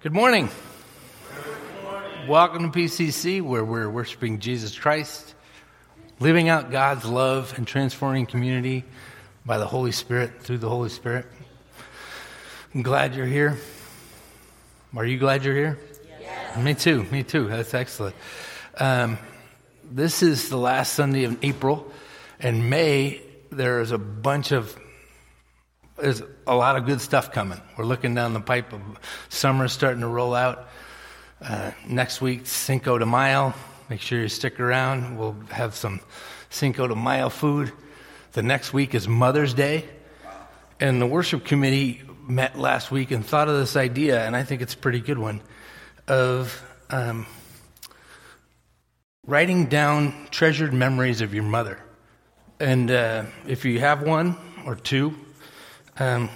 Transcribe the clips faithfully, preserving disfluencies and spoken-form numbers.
Good morning. Good morning. Welcome to P C C, where we're worshiping Jesus Christ, living out God's love and transforming community by the Holy Spirit, through the Holy Spirit. I'm glad you're here. Are you glad you're here? Yes. Me too, me too. That's excellent. Um, this is the last Sunday of April, and May, there's a bunch of There's a lot of good stuff coming. We're looking down the pipe of summer starting to roll out. Uh, next week, Cinco de Mayo. Make sure you stick around. We'll have some Cinco de Mayo food. The next week is Mother's Day. And the worship committee met last week and thought of this idea, and I think it's a pretty good one, of um, writing down treasured memories of your mother. And uh, if you have one or two, Um,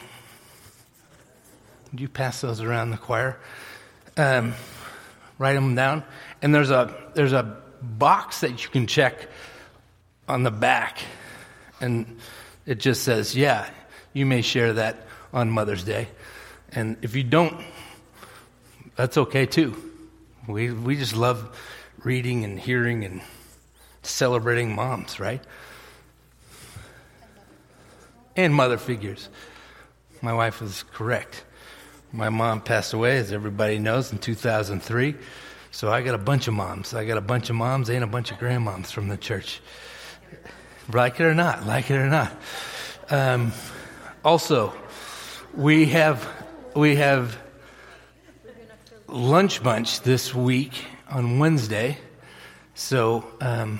you pass those around the choir. Um, write them down, and there's a there's a box that you can check on the back, and it just says, "Yeah, you may share that on Mother's Day." And if you don't, that's okay too. We we just love reading and hearing and celebrating moms, right? And mother figures. My wife was correct. My mom passed away, as everybody knows, in two thousand three. So I got a bunch of moms. I got a bunch of moms and a bunch of grandmoms from the church. Like it or not, like it or not. Um, also, we have we have lunch bunch this week on Wednesday. So um,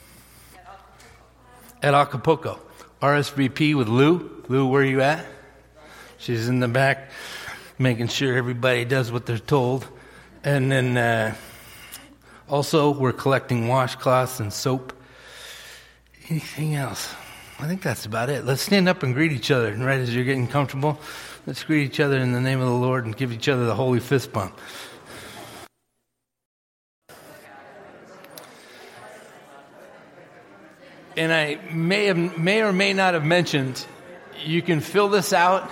at Acapulco. R S V P with Lou. Lou, where are you at? She's in the back making sure everybody does what they're told. And then uh, also we're collecting washcloths and soap. Anything else? I think that's about it. Let's stand up and greet each other. And right as you're getting comfortable, let's greet each other in the name of the Lord and give each other the holy fist bump. And I may have, may or may not have mentioned, you can fill this out.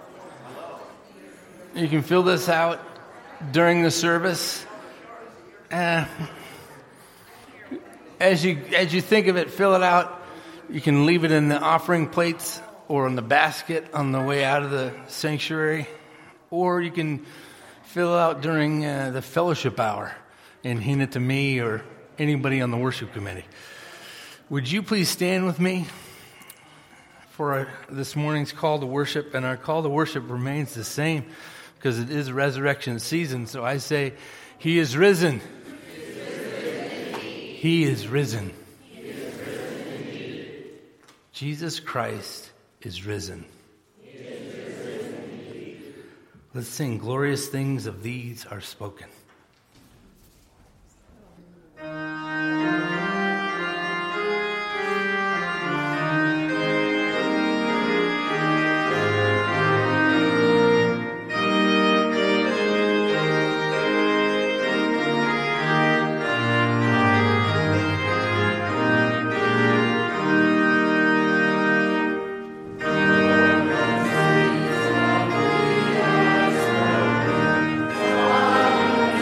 You can fill this out during the service. Uh, as you as you think of it, fill it out. You can leave it in the offering plates or in the basket on the way out of the sanctuary, or you can fill it out during uh, the fellowship hour and hand it to me or anybody on the worship committee. Would you please stand with me for our, this morning's call to worship? And our call to worship remains the same because it is resurrection season. So I say, He is risen. He is risen. He is risen. He is risen. Jesus Christ is risen. He is risen. Let's sing glorious things of these are spoken. Glory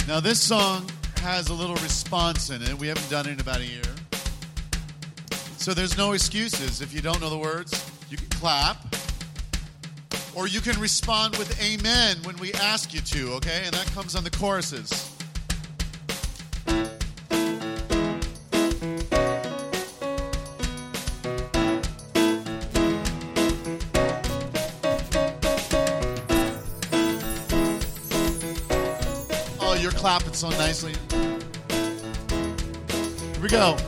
Now this song has a little response in it. We haven't done it in about a year. So there's no excuses. If you don't know the words, you can clap. Or you can respond with amen when we ask you to, okay? And that comes on the choruses. Oh, you're clapping so nicely. Here we go.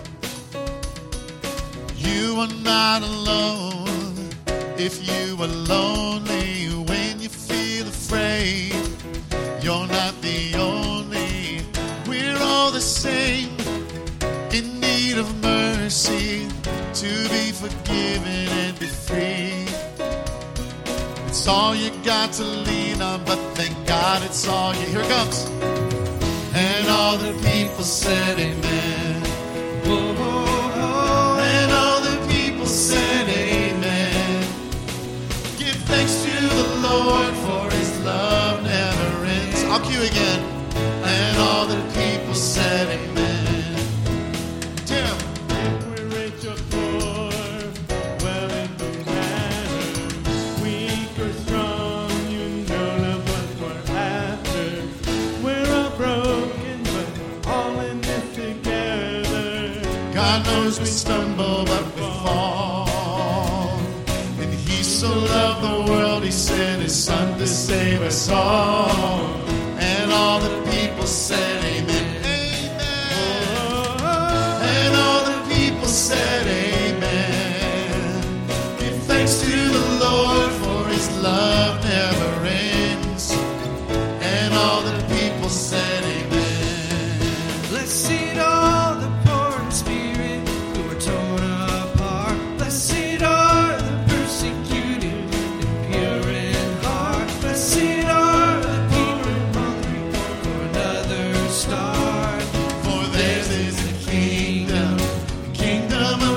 You are not alone if you are lonely when you feel afraid. You're not the only. We're all the same, in need of mercy, to be forgiven and be free. It's all you got to lean on, but thank God it's all you. Here it comes. And all the people said amen. Whoa, whoa, whoa. And all the people said amen. Give thanks to the Lord, for his love never ends. I'll cue again. And all the people said amen. Tim. We're rich or poor, well it don't matter. Weak or strong, you know love what we're after. We're all broken, but we're all in this together. God knows we stumble, but we fall. And he so loved the world, he sent his son to save us all. And all the people said amen. Amen. And all the people said amen. Give thanks to the Lord, for his love never ends. And all the people said amen. Blessed are the poor in spirit, who are torn apart. Blessed are the persecuted and pure in heart. Blessed are the poor and hungry for another start. For theirs is the kingdom, the kingdom of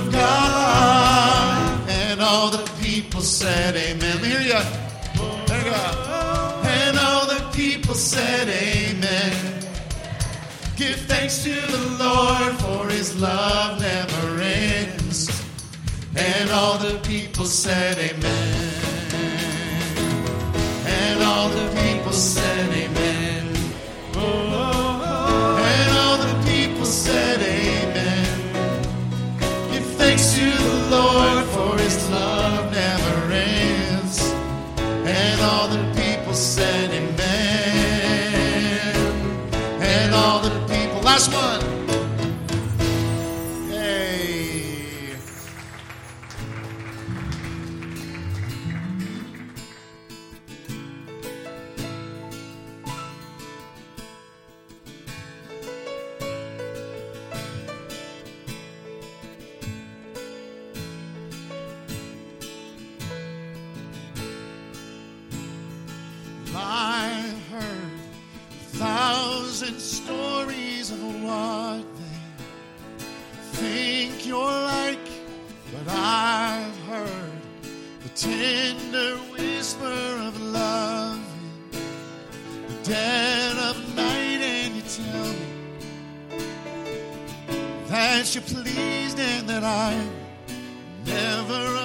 God. And all the people said amen. Let me hear you. There you go. And all the people said amen. Give thanks to the Lord, for his love never ends. And all the people said amen. And all the people said amen. And all the people said amen. Give thanks to the Lord, for his love never ends. And all the people said amen. And all the people, last one. Hey. I've heard a thousand stories of what they think you're like, but I've heard the tender whisper of love in the dead of night, and you tell me that you're pleased and that I'm never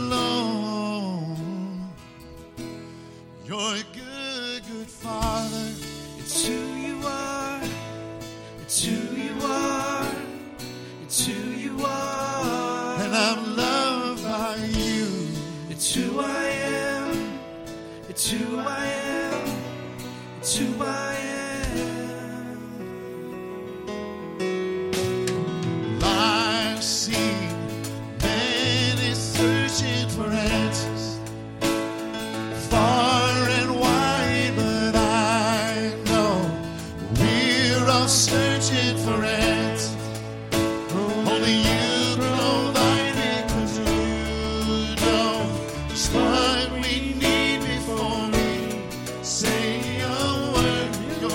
alone. You're a good, good father. It's who you are. It's who you are. It's who you are. And I'm loved by you. It's who I am. It's who I am. It's who I am. I've seen many searching for answers, far and wide, but I know we're all searching for answers. Only you provide it, 'cause you know just what we need before we say a word. Go.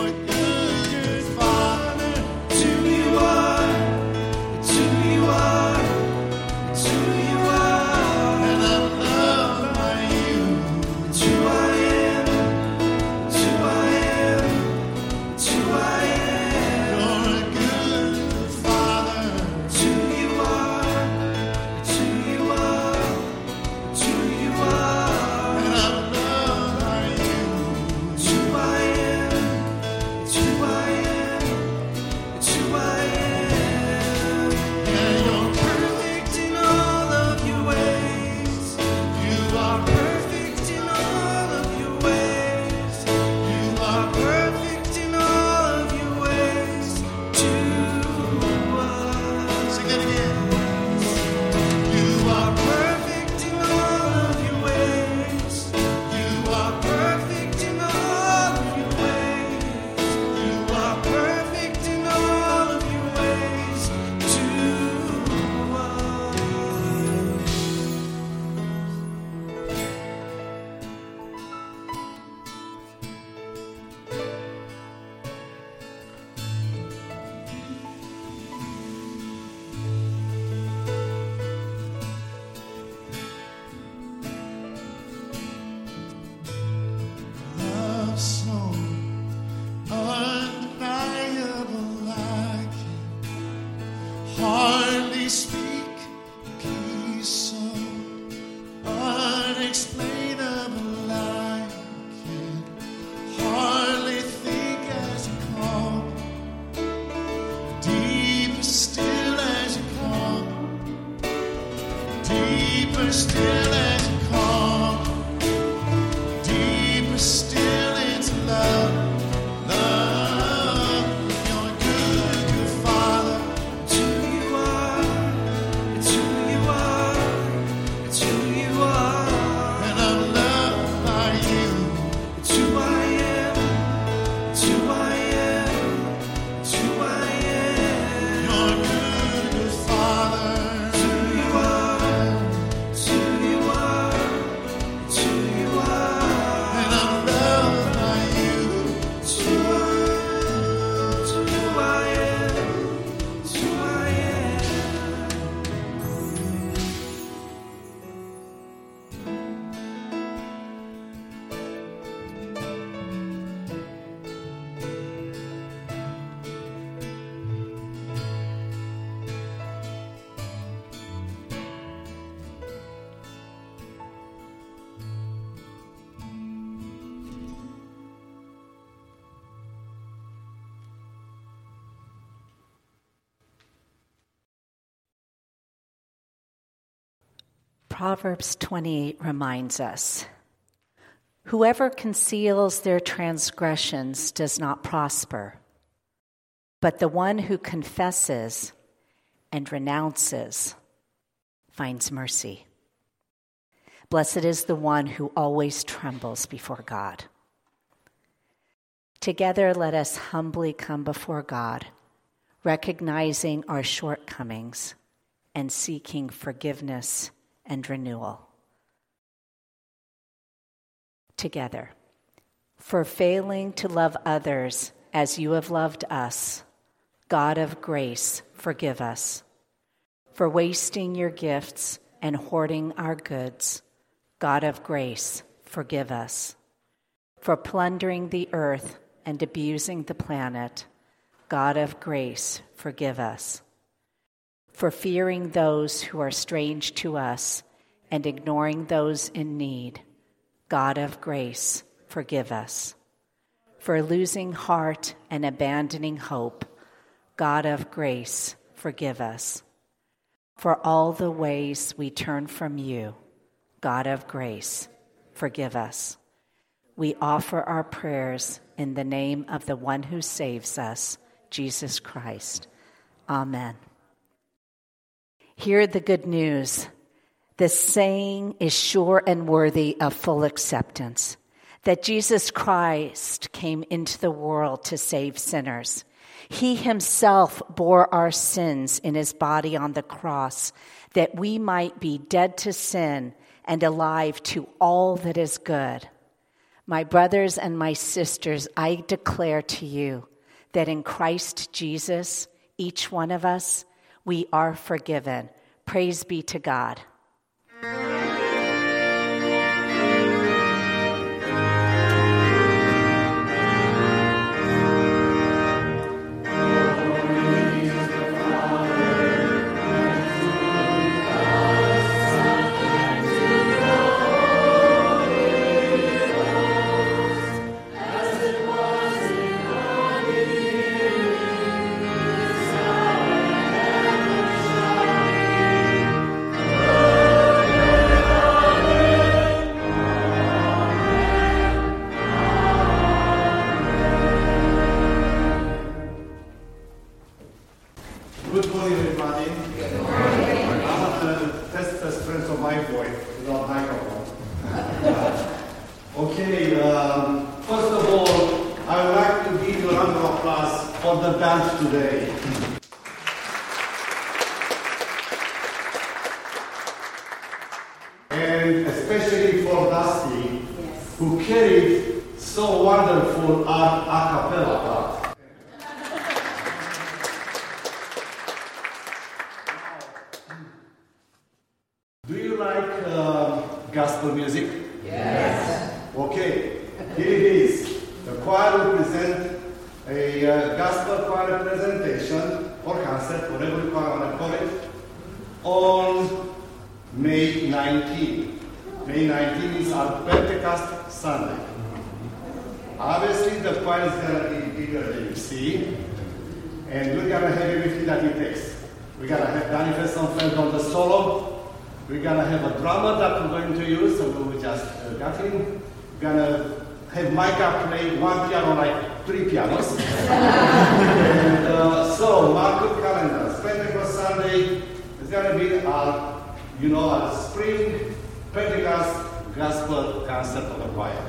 deeper still and calm, deeper still into love, love. You're a good, good Father. It's who you are. It's who you are. It's who you are. And I'm loved by you. It's who I am. It's who I am. It's who I am. You're a good, good Father. It's who you are. It's who you are. It's who you are. And I'm loved by you. It's who it's who I am. It's who I am. Proverbs twenty-eight reminds us, whoever conceals their transgressions does not prosper, but the one who confesses and renounces finds mercy. Blessed is the one who always trembles before God. Together, let us humbly come before God, recognizing our shortcomings and seeking forgiveness and renewal. Together, for failing to love others as you have loved us, God of grace, forgive us. For wasting your gifts and hoarding our goods, God of grace, forgive us. For plundering the earth and abusing the planet, God of grace, forgive us. For fearing those who are strange to us and ignoring those in need, God of grace, forgive us. For losing heart and abandoning hope, God of grace, forgive us. For all the ways we turn from you, God of grace, forgive us. We offer our prayers in the name of the one who saves us, Jesus Christ. Amen. Hear the good news. This saying is sure and worthy of full acceptance, that Jesus Christ came into the world to save sinners. He himself bore our sins in his body on the cross, that we might be dead to sin and alive to all that is good. My brothers and my sisters, I declare to you that in Christ Jesus, each one of us, we are forgiven. Praise be to God. Good morning, everybody. Good morning. I'm not the best, best friends of my voice without microphone. Okay, um, first of all, I would like to give you a round of applause for the band today. And especially for Dusty, who carried so wonderful art a cappella part. Do you like uh, gospel music? Yes. Okay, here it is. The choir will present a uh, gospel choir presentation or concert, whatever you want to call it, on May nineteenth. May nineteenth is our Pentecost Sunday. Obviously, the choir is going to be bigger than you see, and we're going to have everything that it takes. We're going to have Danny Fesson on the solo. we're gonna have a drummer that we're going to use, so we just uh, got him. We're gonna have Micah play one piano like three pianos. and uh, so, mark your calendars. Pentecost Sunday is gonna be, uh, you know, a spring Pentecost gospel concert of the choir.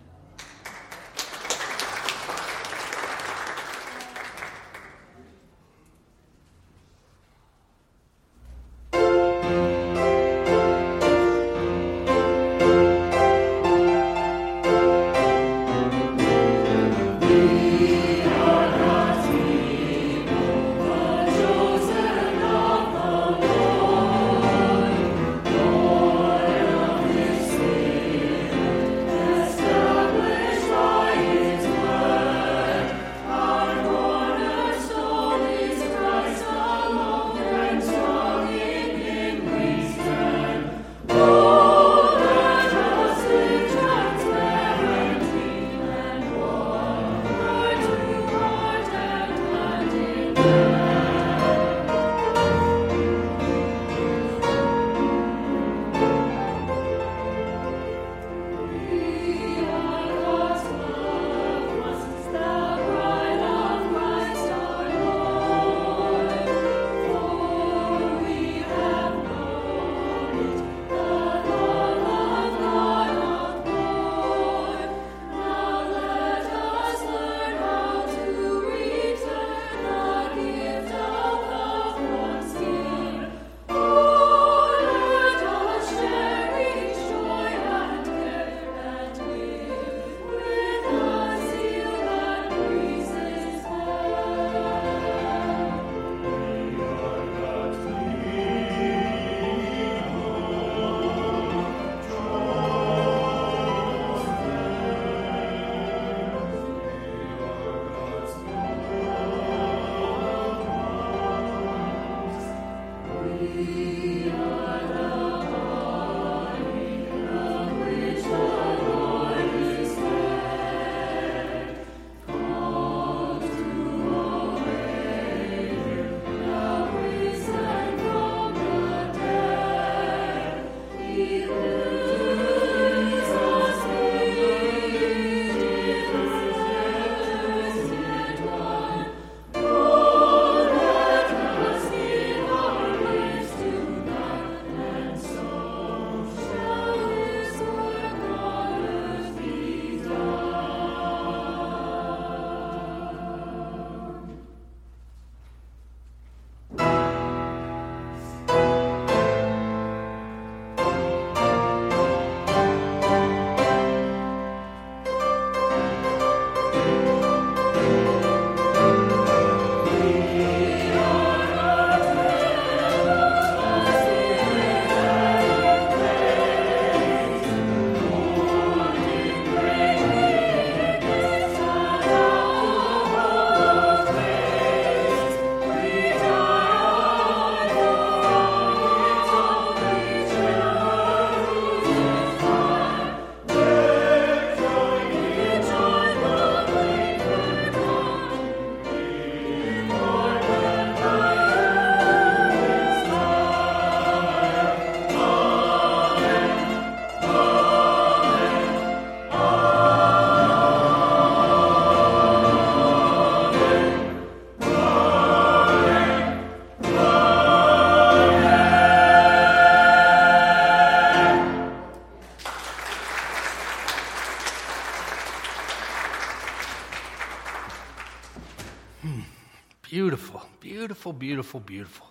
Beautiful, beautiful, beautiful, beautiful.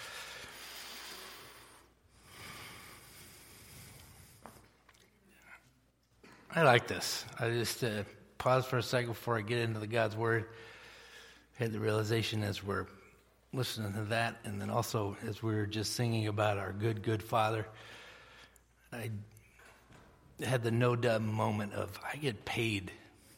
I like this. I just uh, pause for a second before I get into the God's Word. I had the realization as we're listening to that, and then also as we were just singing about our good, good Father, I had the no-dub moment of, I get paid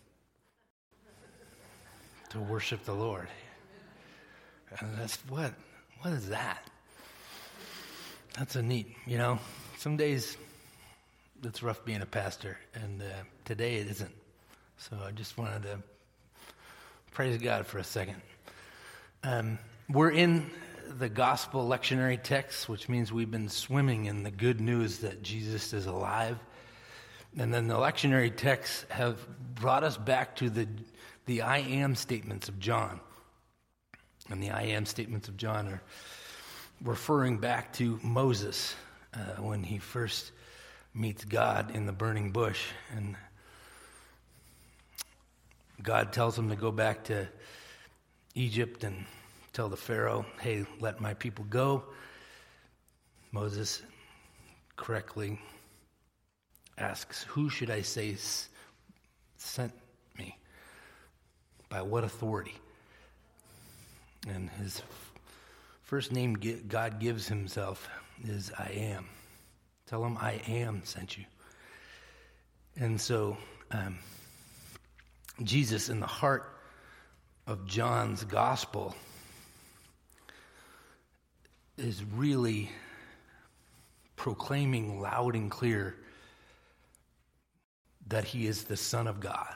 to worship the Lord. And that's what? What is that? That's a neat, you know, some days it's rough being a pastor, and uh, today it isn't. So I just wanted to praise God for a second. Um, we're in the gospel lectionary text, which means we've been swimming in the good news that Jesus is alive. And then the lectionary texts have brought us back to the, the I am statements of John. And the I am statements of John are referring back to Moses uh, when he first meets God in the burning bush. And God tells him to go back to Egypt and tell the Pharaoh, hey, let my people go. Moses correctly asks, who should I say s- sent me? By what authority? And his f- first name God gives himself is I am. Tell him I am sent you. And so um, Jesus, in the heart of John's gospel, is really proclaiming loud and clear that he is the Son of God.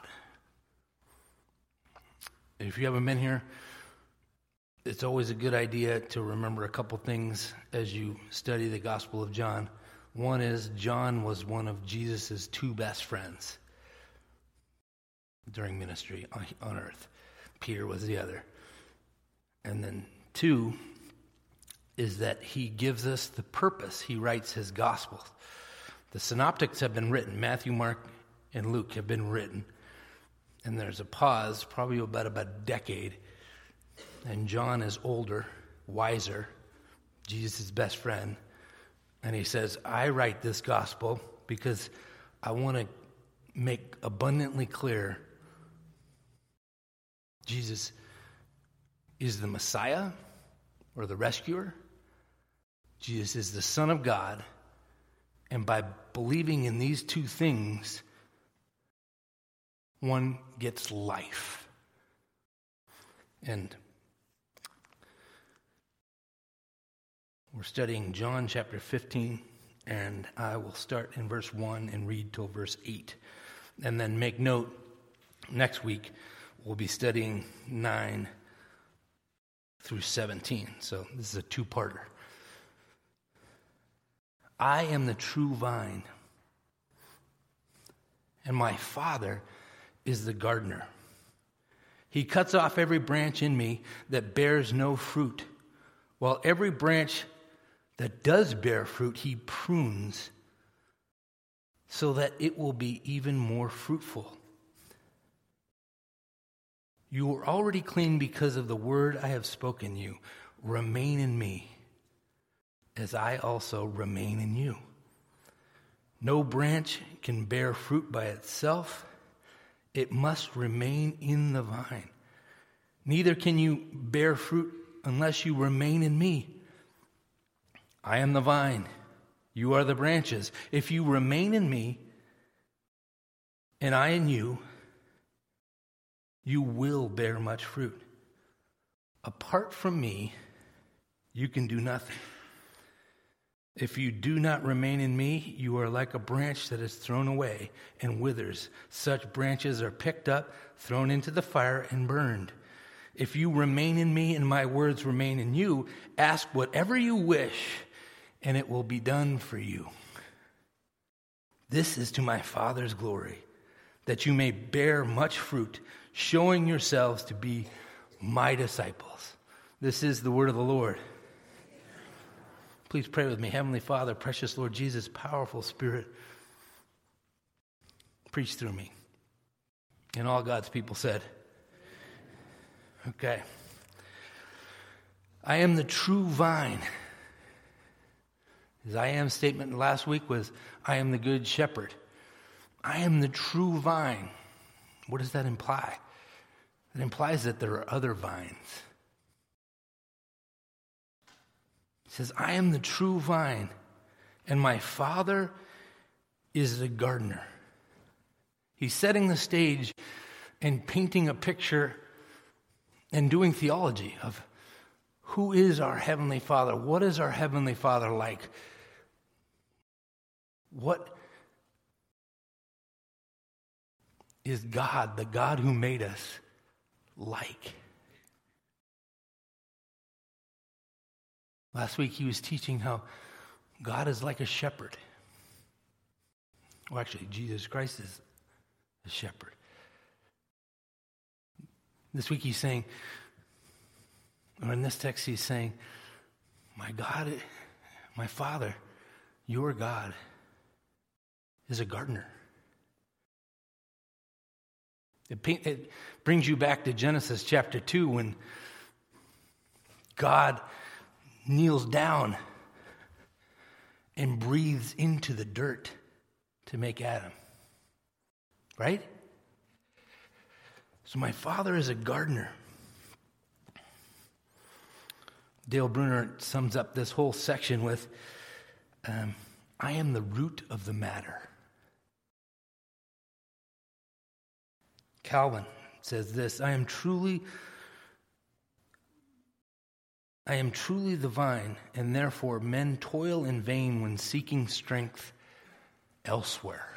If you haven't been here, it's always a good idea to remember a couple things as you study the Gospel of John. One is John was one of Jesus' two best friends during ministry on earth. Peter was the other. And then two is that he gives us the purpose. He writes his Gospel. The synoptics have been written. Matthew, Mark, and Luke have been written. And there's a pause, probably about, about a decade. And John is older, wiser, Jesus' best friend. And he says, I write this gospel because I want to make abundantly clear Jesus is the Messiah or the rescuer. Jesus is the Son of God. And by believing in these two things, one gets life. And we're studying John chapter fifteen, and I will start in verse one and read till verse eight. And then make note, next week we'll be studying nine through seventeen. So this is a two-parter. I am the true vine, and my Father is the gardener. He cuts off every branch in me that bears no fruit, while every branch that does bear fruit, he prunes so that it will be even more fruitful. You are already clean because of the word I have spoken you. Remain in me, as I also remain in you. No branch can bear fruit by itself. It must remain in the vine. Neither can you bear fruit unless you remain in me. I am the vine. You are the branches. If you remain in me, and I in you, you will bear much fruit. Apart from me, you can do nothing. If you do not remain in me, you are like a branch that is thrown away and withers. Such branches are picked up, thrown into the fire, and burned. If you remain in me and my words remain in you, ask whatever you wish, and it will be done for you. This is to my Father's glory, that you may bear much fruit, showing yourselves to be my disciples. This is the word of the Lord. Please pray with me. Heavenly Father, precious Lord Jesus, powerful Spirit, preach through me. And all God's people said, okay. I am the true vine. His I am statement last week was, I am the good shepherd. I am the true vine. What does that imply? It implies that there are other vines. It says, I am the true vine, and my Father is the gardener. He's setting the stage and painting a picture and doing theology of who is our Heavenly Father? What is our Heavenly Father like? What is God, the God who made us, like? Last week he was teaching how God is like a shepherd. Well, actually, Jesus Christ is a shepherd. This week he's saying, or in this text he's saying, my God, my Father, your God, is a gardener. It, paint, it brings you back to Genesis chapter two when God kneels down and breathes into the dirt to make Adam. Right? So my Father is a gardener. Dale Bruner sums up this whole section with, um, I am the root of the matter. Calvin says this, I am truly, I am truly the vine, and therefore men toil in vain when seeking strength elsewhere.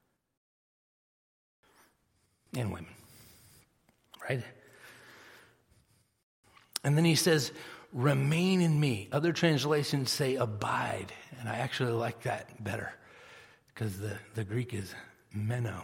And women. Right? And then he says, remain in me. Other translations say abide, and I actually like that better because the, the Greek is meno.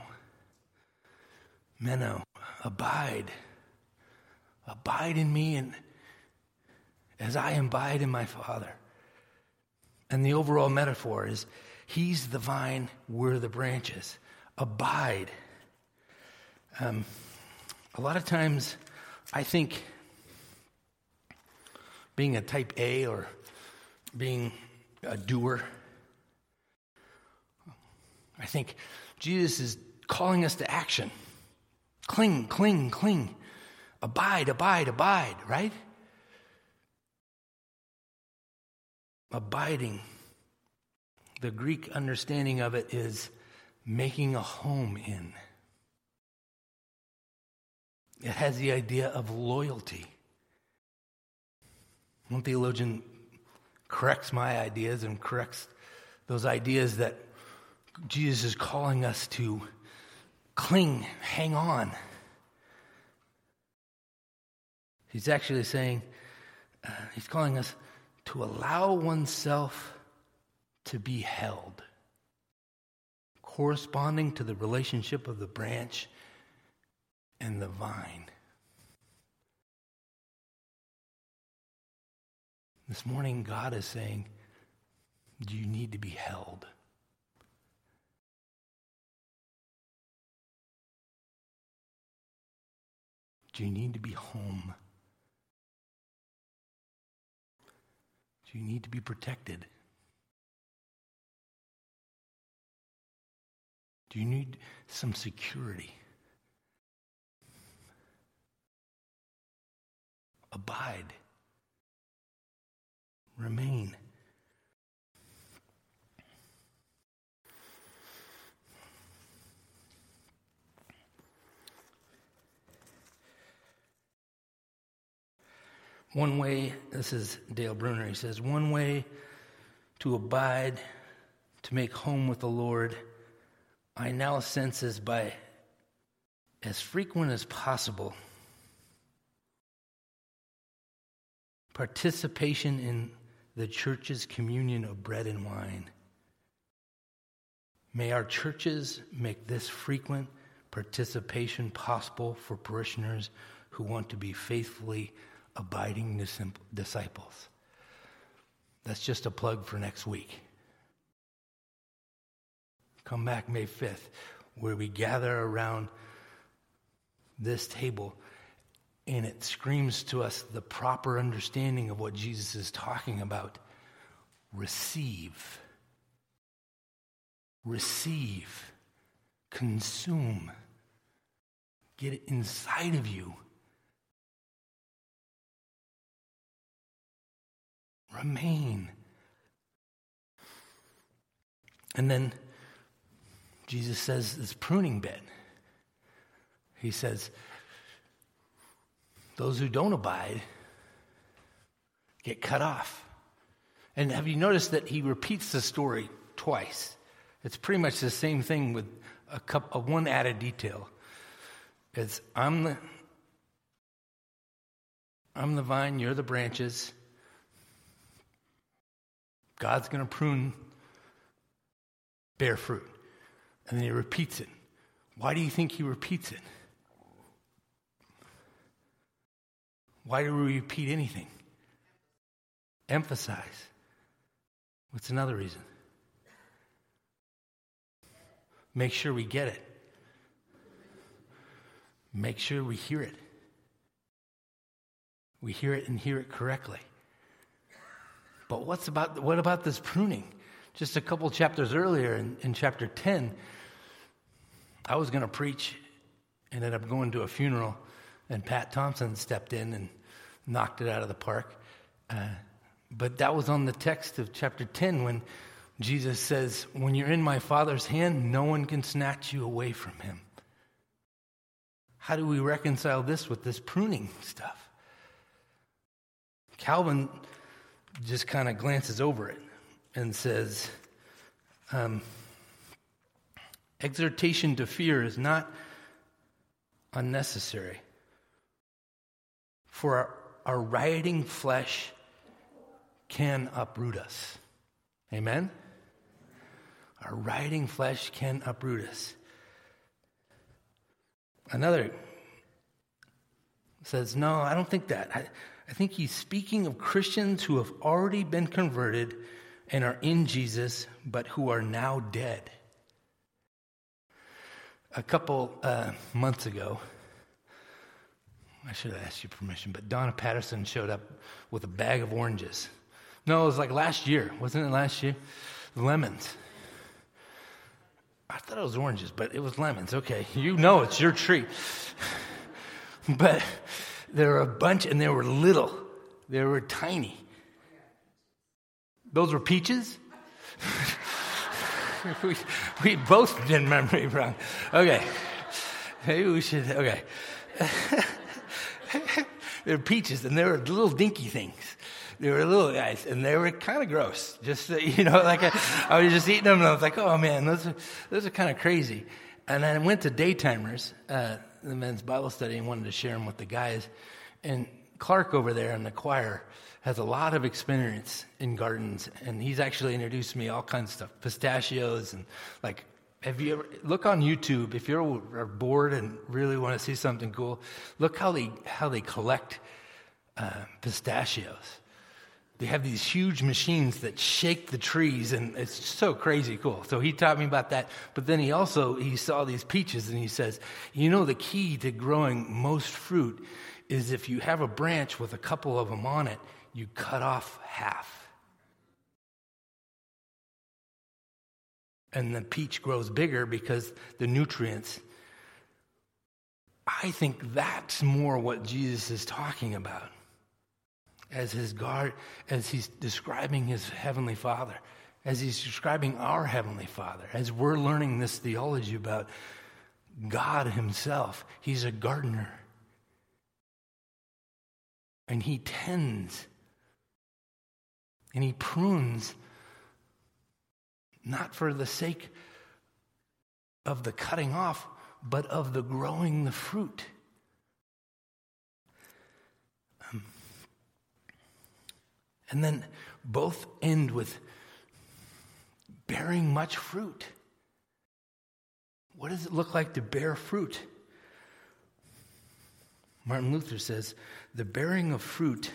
Meno, abide. Abide in me and as I abide in my Father. And the overall metaphor is he's the vine, we're the branches. Abide. Um, a lot of times I think being a type A or being a doer, I think Jesus is calling us to action. Cling, cling, cling. Abide, abide, abide, right? Abiding. The Greek understanding of it is making a home in. It has the idea of loyalty. One theologian corrects my ideas and corrects those ideas that Jesus is calling us to cling, hang on. He's actually saying, uh, he's calling us to allow oneself to be held, corresponding to the relationship of the branch and the vine. This morning, God is saying, do you need to be held? Do you need to be home? Do you need to be protected? Do you need some security? Abide. Remain. One way, this is Dale Bruner, he says, one way to abide, to make home with the Lord, I now sense is by as frequent as possible participation in the church's communion of bread and wine. May our churches make this frequent participation possible for parishioners who want to be faithfully abiding disciples. That's just a plug for next week. Come back May fifth, where we gather around this table, and it screams to us the proper understanding of what Jesus is talking about. Receive. Receive. Consume. Get it inside of you. Remain. And then Jesus says this pruning bit. He says, those who don't abide get cut off. And have you noticed that he repeats the story twice? It's pretty much the same thing with a couple, of one added detail. It's I'm the I'm the vine, you're the branches. God's going to prune, bear fruit. And then he repeats it. Why do you think he repeats it? Why do we repeat anything? Emphasize. What's another reason? Make sure we get it. Make sure we hear it. We hear it and hear it correctly. But what's about what about this pruning? Just a couple chapters earlier in, in chapter ten, I was going to preach, ended up going to a funeral, and Pat Thompson stepped in and knocked it out of the park. Uh, but that was on the text of chapter ten when Jesus says, when you're in my Father's hand, no one can snatch you away from him. How do we reconcile this with this pruning stuff? Calvin just kind of glances over it and says, um, exhortation to fear is not unnecessary, for our, our rioting flesh can uproot us. Amen? Our rioting flesh can uproot us. Another says, no, I don't think that. I, I think he's speaking of Christians who have already been converted and are in Jesus, but who are now dead. A couple uh, months ago, I should have asked you permission, but Donna Patterson showed up with a bag of oranges. No, it was like last year. Wasn't it last year? Lemons. I thought it was oranges, but it was lemons. Okay, you know it's your tree. But there were a bunch, and they were little. They were tiny. Those were peaches? we, we both did memory wrong. Okay. Maybe we should, okay. They were peaches, and they were little dinky things. They were little guys, and they were kind of gross. Just, you know, like I, I was just eating them, and I was like, oh, man, those are, those are kind of crazy. And I went to Daytimers, uh, the men's Bible study, and wanted to share them with the guys. And Clark over there in the choir has a lot of experience in gardens, and he's actually introduced me all kinds of stuff, pistachios, and like, have you ever, look on YouTube, if you're bored and really want to see something cool, look how they, how they collect uh, pistachios. They have these huge machines that shake the trees, and it's so crazy cool. So he taught me about that. But then he also, he saw these peaches, and he says, you know, the key to growing most fruit is if you have a branch with a couple of them on it, you cut off half. And the peach grows bigger because the nutrients. I think that's more what Jesus is talking about. As his guard, as he's describing his heavenly Father, as he's describing our heavenly Father, as we're learning this theology about God himself, he's a gardener. And he tends and he prunes not for the sake of the cutting off, but of the growing the fruit. Um, And then both end with bearing much fruit. What does it look like to bear fruit? Martin Luther says, the bearing of fruit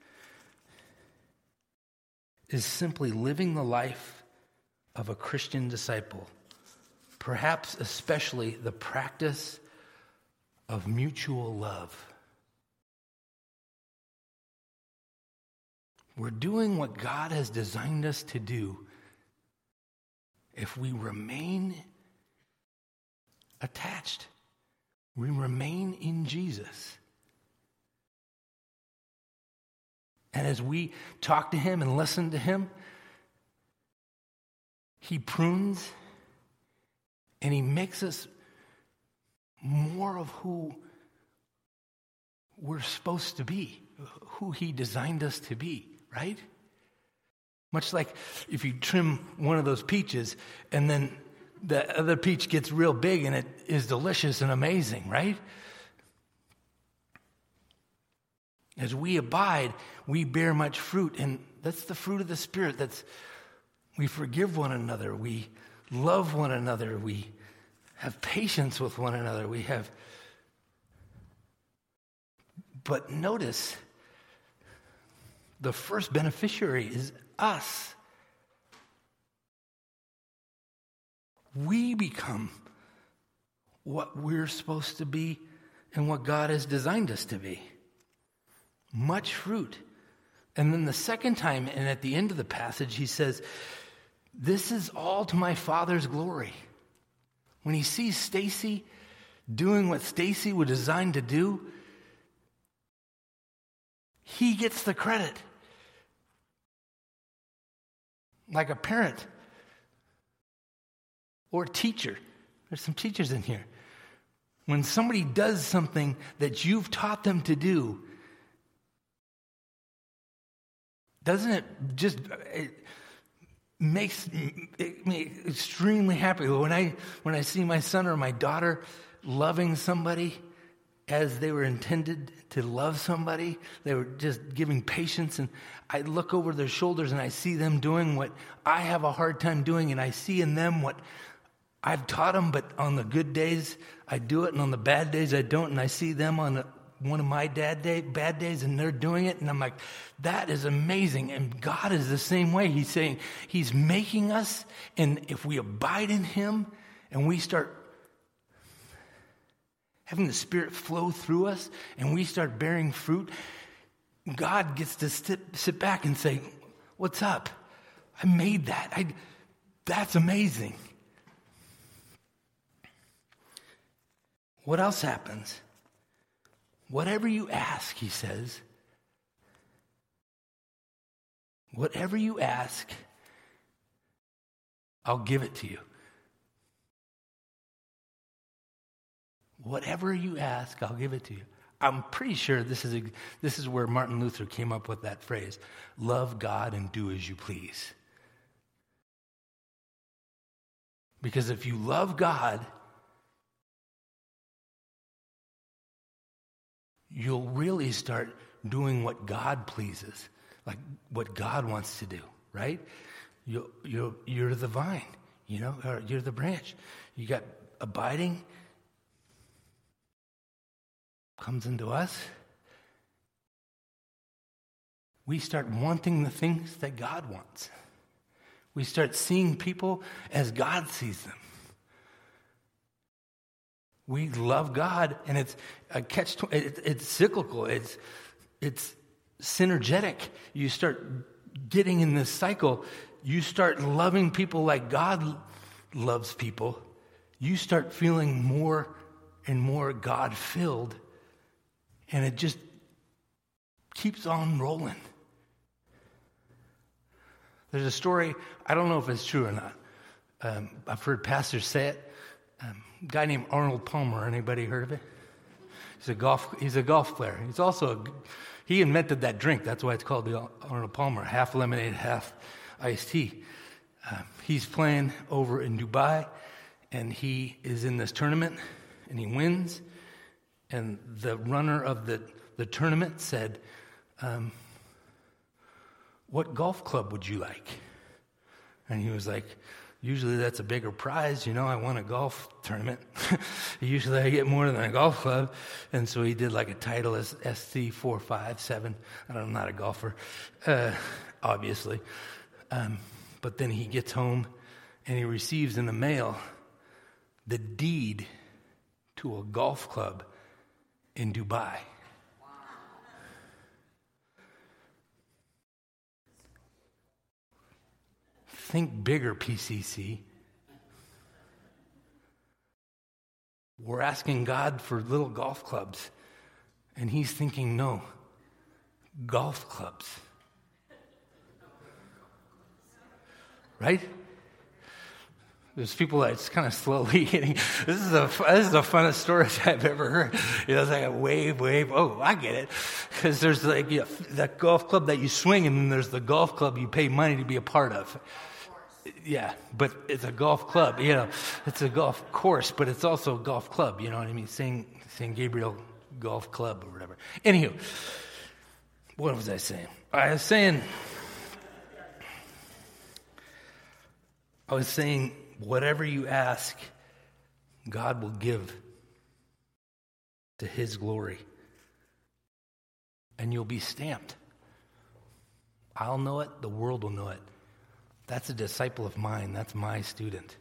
is simply living the life of a Christian disciple, perhaps especially the practice of mutual love. We're doing what God has designed us to do if we remain attached. We remain in Jesus. And as we talk to him and listen to him, he prunes and he makes us more of who we're supposed to be, who he designed us to be. Right? Much like if you trim one of those peaches and then the other peach gets real big and it is delicious and amazing, right? As we abide, we bear much fruit, and that's the fruit of the Spirit that's We forgive one another. We love one another. We have patience with one another. We have... But notice, the first beneficiary is us. We become what we're supposed to be and what God has designed us to be. Much fruit. And then the second time, and at the end of the passage, he says, this is all to my Father's glory. When he sees Stacy doing what Stacy was designed to do, he gets the credit. Like a parent or a teacher. There's some teachers in here. When somebody does something that you've taught them to do, doesn't it just, it makes me extremely happy. When I, when I see my son or my daughter loving somebody as they were intended to love somebody, they were just giving patience, and I look over their shoulders and I see them doing what I have a hard time doing, and I see in them what I've taught them, but on the good days I do it, and on the bad days I don't, and I see them on the, one of my dad day, bad days, and they're doing it, and I'm like, that is amazing. And God is the same way. He's saying he's making us, and if we abide in him and we start having the Spirit flow through us and we start bearing fruit, God gets to sit, sit back and say, what's up? I made that. I, that's amazing. What else happens? Whatever you ask, he says, whatever you ask, I'll give it to you. Whatever you ask, I'll give it to you. I'm pretty sure this is a, this is where Martin Luther came up with that phrase, love God and do as you please. Because if you love God, you'll really start doing what God pleases, like what God wants to do, right? You, you're, you're the vine, you know, or you're the branch. You got abiding, comes into us. We start wanting the things that God wants. We start seeing people as God sees them. We love God, and it's a catch. It, it's cyclical. It's it's synergetic. You start getting in this cycle. You start loving people like God loves people. You start feeling more and more God-filled, and it just keeps on rolling. There's a story. I don't know if it's true or not. Um, I've heard pastors say it. Um, a guy named Arnold Palmer. Anybody heard of it? He's a golf. He's a golf player. He's also a, he invented that drink. That's why it's called the Arnold Palmer. Half lemonade, half iced tea. Uh, he's playing over in Dubai, and he is in this tournament, and he wins. And the runner of the the tournament said, um, "What golf club would you like?" And he was like, usually that's a bigger prize, you know, I won a golf tournament. Usually I get more than a golf club. And so he did like a Titleist S C four five seven. I don't know, I'm not a golfer, uh, obviously. Um, but then he gets home and he receives in the mail the deed to a golf club in Dubai. Think bigger, P C C. We're asking God for little golf clubs, and he's thinking, no, golf clubs. Right? There's people that's kind of slowly getting, this is a, this is the funnest story I've ever heard. You know, it's like a wave, wave. Oh, I get it. Because there's like, you know, that golf club that you swing, and then there's the golf club you pay money to be a part of. Yeah, but it's a golf club, you know. It's a golf course, but it's also a golf club, you know what I mean? Saint Saint Gabriel Golf Club or whatever. Anywho, what was I saying? I was saying, I was saying, whatever you ask, God will give to his glory. And you'll be stamped. I'll know it, the world will know it. That's a disciple of mine. That's my student.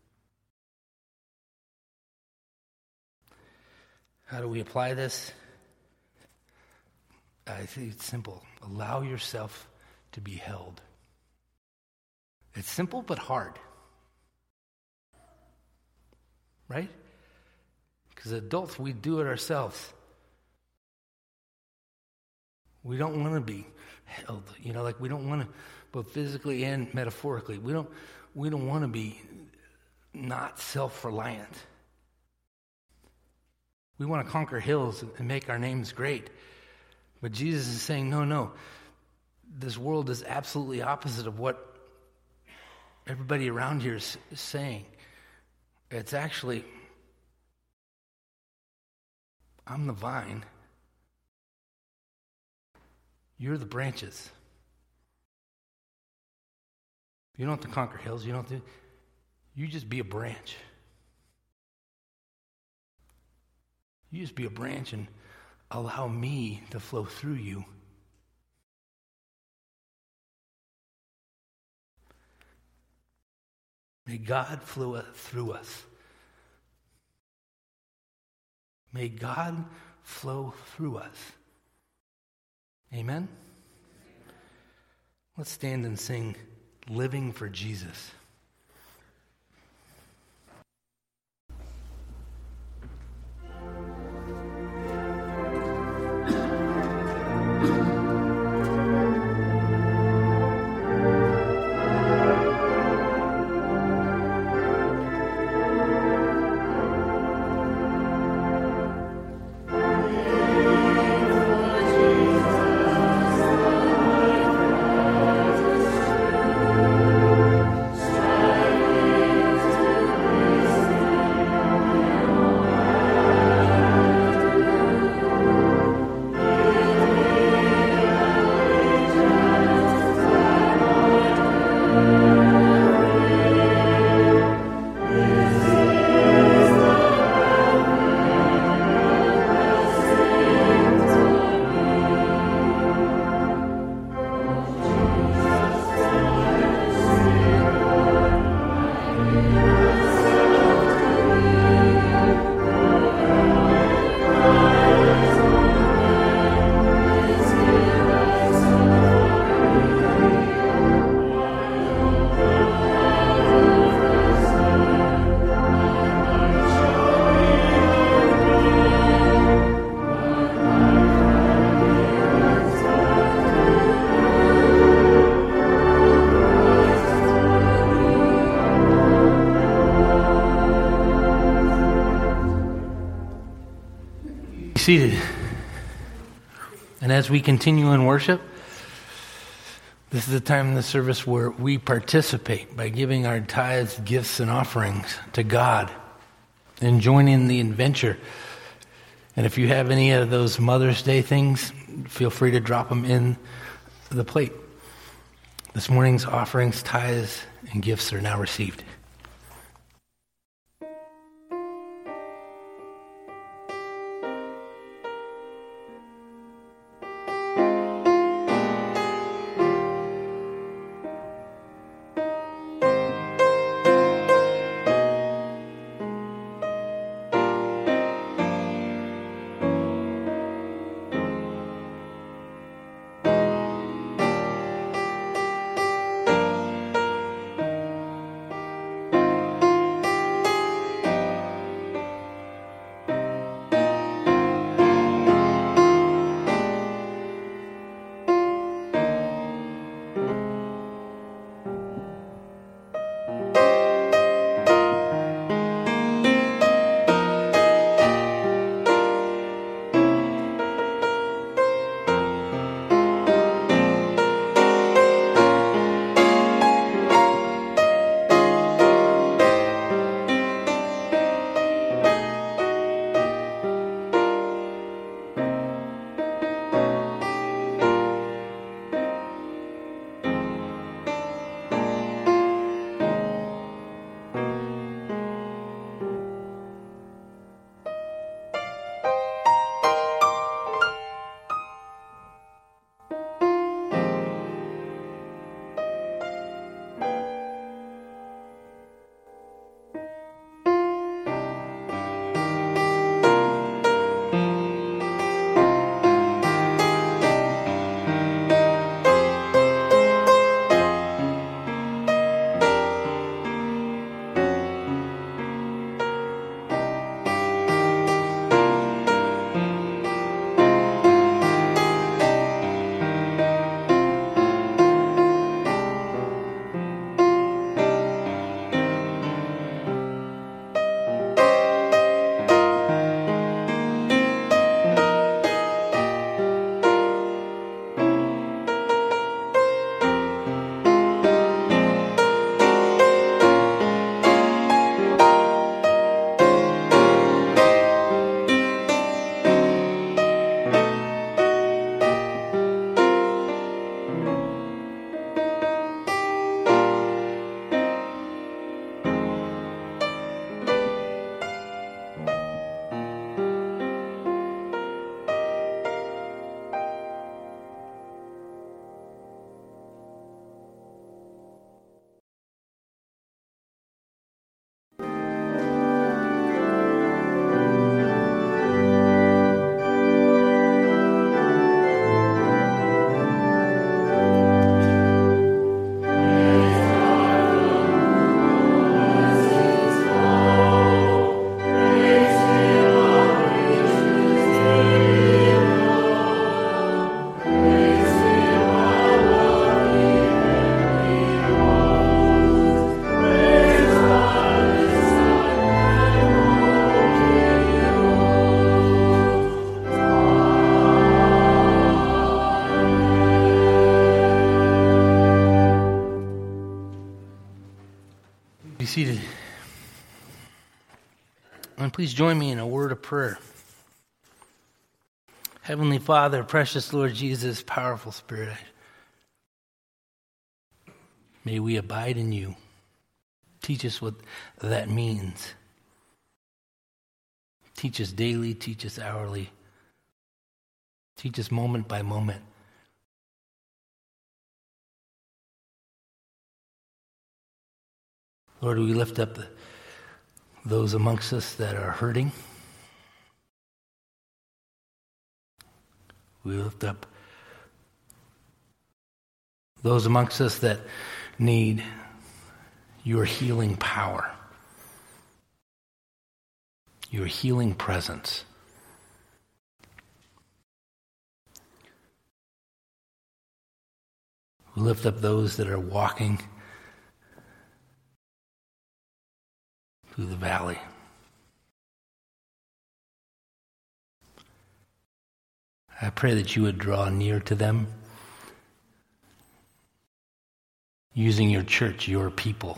How do we apply this? I think it's simple. Allow yourself to be held. It's simple but hard. Right? Because adults, we do it ourselves. We don't want to be held. You know, like we don't want to, both physically and metaphorically, we don't we don't want to be not self-reliant. We want to conquer hills and make our names great. But Jesus is saying, no, no. This world is absolutely opposite of what everybody around here is saying. It's actually, I'm the vine. You're the branches. You don't have to conquer hills. You don't have to. You just be a branch. You just be a branch and allow me to flow through you. May God flow through us. May God flow through us. Amen? Let's stand and sing Living for Jesus. Seated. And as we continue in worship, this is the time in the service where we participate by giving our tithes, gifts, and offerings to God and joining the adventure. And if you have any of those Mother's Day things, feel free to drop them in the plate. This morning's offerings, tithes, and gifts are now received. seated. And please join me in a word of prayer. Heavenly Father, precious Lord Jesus, powerful Spirit, may we abide in you. Teach us what that means. Teach us daily, teach us hourly. Teach us moment by moment. Lord, we lift up the, those amongst us that are hurting. We lift up those amongst us that need your healing power, your healing presence. We lift up those that are walking through the valley. I pray that you would draw near to them using your church, your people,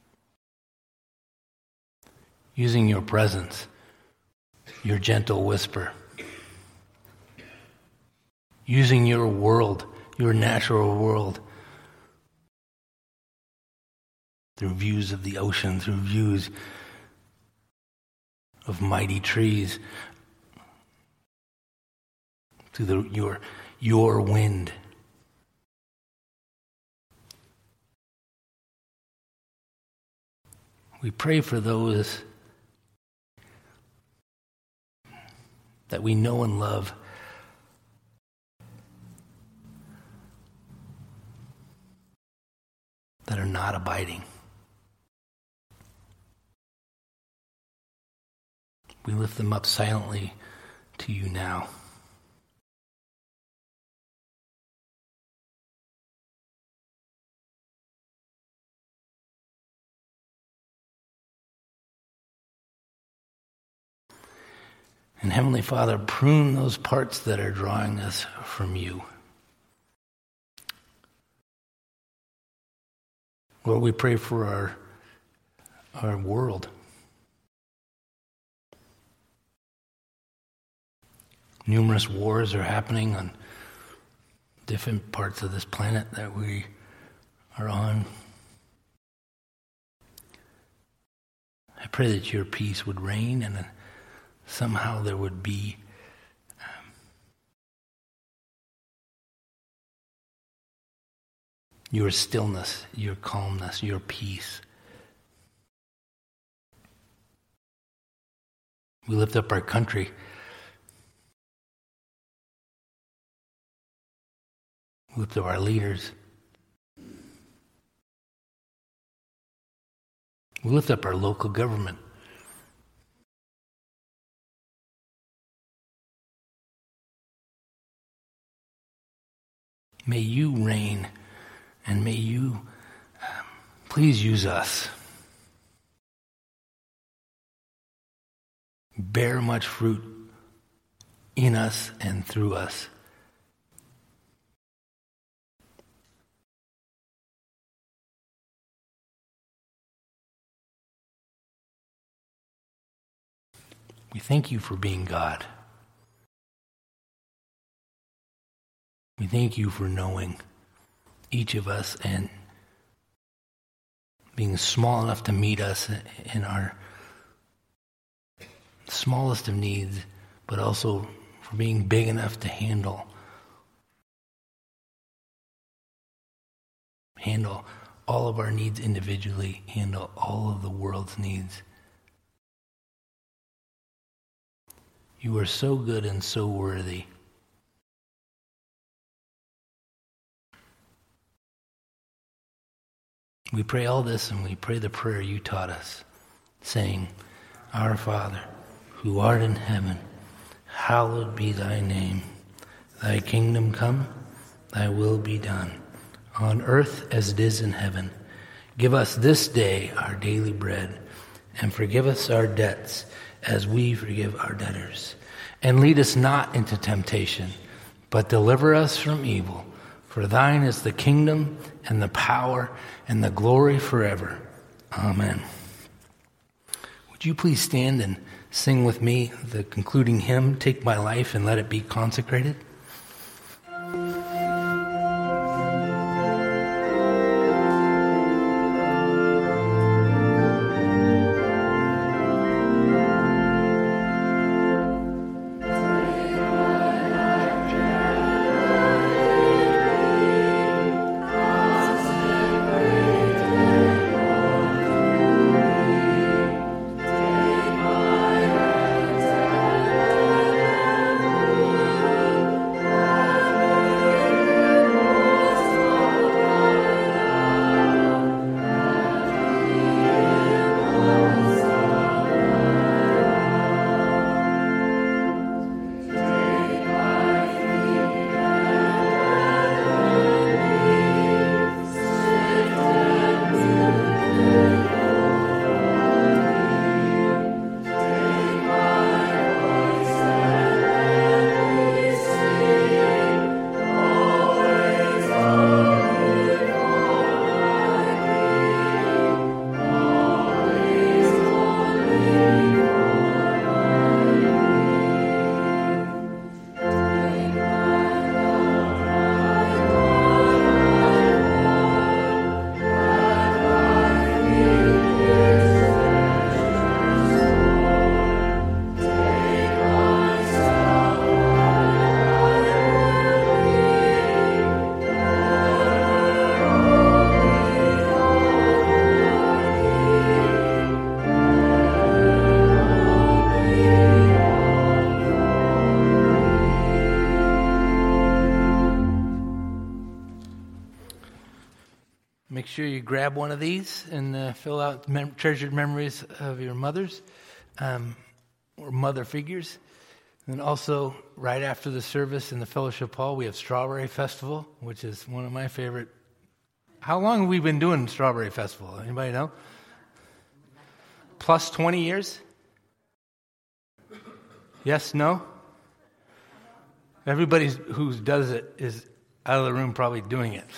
using your presence, your gentle whisper, using your world, your natural world, through views of the ocean, through views of mighty trees, through the, your, your wind. We pray for those that we know and love, that are not abiding. We lift them up silently to you now. And Heavenly Father, prune those parts that are drawing us from you. Lord, we pray for our, our world. Numerous wars are happening on different parts of this planet that we are on. I pray that your peace would reign and somehow there would be um, your stillness, your calmness, your peace. We lift up our country. We lift up our leaders. We lift up our local government. May you reign, and may you um, please use us. Bear much fruit in us and through us. We thank you for being God. We thank you for knowing each of us and being small enough to meet us in our smallest of needs, but also for being big enough to handle handle all of our needs individually, handle all of the world's needs. You are so good and so worthy. We pray all this, and we pray the prayer you taught us, saying, Our Father, who art in heaven, hallowed be thy name. Thy kingdom come, thy will be done, on earth as it is in heaven. Give us this day our daily bread, and forgive us our debts as we forgive our debtors. And lead us not into temptation, but deliver us from evil. For thine is the kingdom and the power and the glory forever. Amen. Would you please stand and sing with me the concluding hymn, Take My Life and Let It Be Consecrated? Make sure you grab one of these and uh, fill out mem- treasured memories of your mothers um, or mother figures. And also, right after the service in the fellowship hall, we have Strawberry Festival, which is one of my favorite. How long have we been doing Strawberry Festival? Anybody know? Plus twenty years? Yes, no? Everybody who does it is out of the room probably doing it.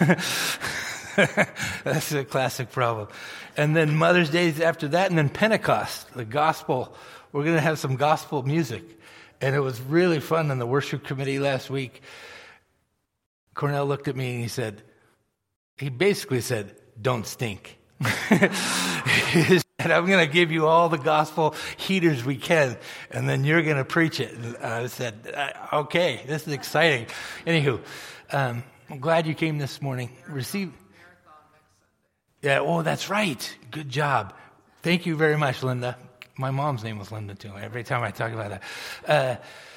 That's a classic problem. And then Mother's Day is after that, and then Pentecost, the gospel. We're going to have some gospel music. And it was really fun in the worship committee last week. Cornell looked at me and he said, he basically said, don't stink. And I'm going to give you all the gospel heaters we can, and then you're going to preach it. And I said, okay, this is exciting. Anywho, um, I'm glad you came this morning. Receive. Yeah, oh, that's right. Good job. Thank you very much, Linda. My mom's name was Linda, too, every time I talk about that. Uh,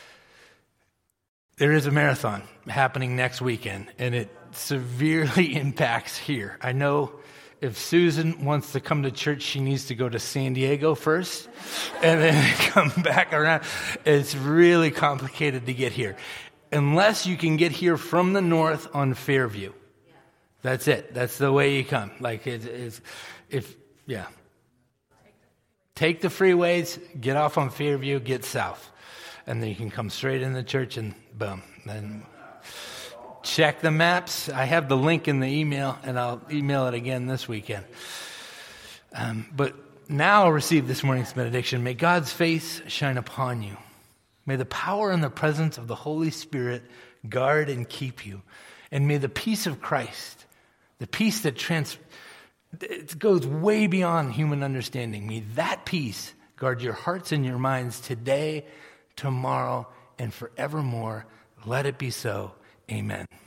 there is a marathon happening next weekend, and it severely impacts here. I know if Susan wants to come to church, she needs to go to San Diego first and then come back around. It's really complicated to get here. Unless you can get here from the north on Fairview. That's it. That's the way you come. Like, it, it's, if, yeah. Take the freeways, get off on Fairview, get south. And then you can come straight in the church and boom. Then check the maps. I have the link in the email, and I'll email it again this weekend. Um, but now receive this morning's benediction. May God's face shine upon you. May the power and the presence of the Holy Spirit guard and keep you. And may the peace of Christ, the peace that trans, it goes way beyond human understanding, may that peace guard your hearts and your minds today, tomorrow, and forevermore. Let it be so. Amen.